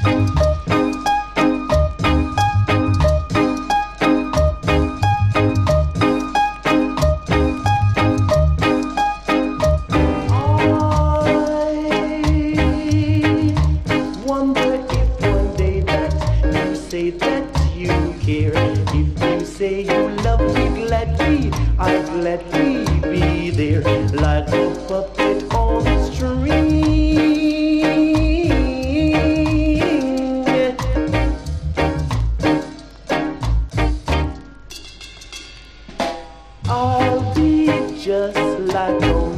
I'd gladly be there like a puppet on a string. I'll be just like a